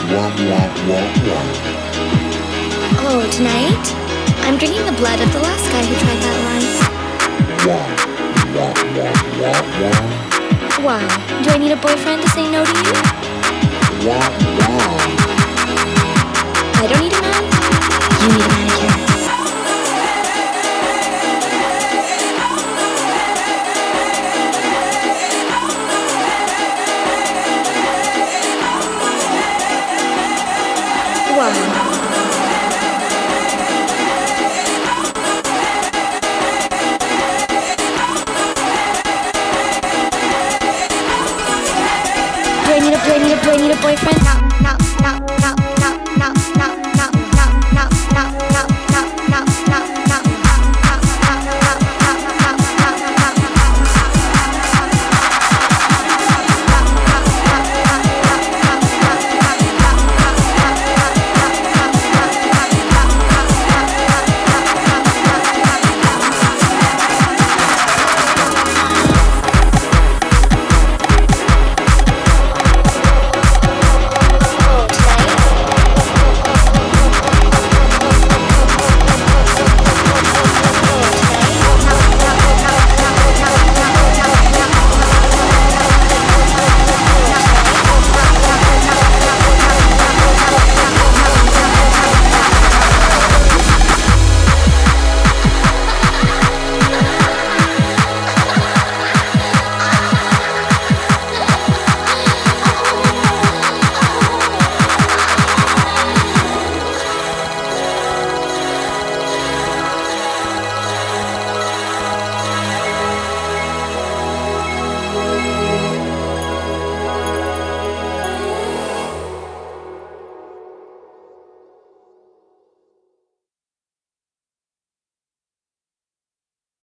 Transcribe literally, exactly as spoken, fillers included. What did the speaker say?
Wah, wah, wah, wah. Oh, tonight? I'm drinking the blood of the last guy who tried that line. Wah, wah, wah, wah, wah. Wow, do I need a boyfriend to say no to you? Wah, wah. I don't need a man. You need a manicure. Wow. Do I need a, do I need a, do I need a boyfriend?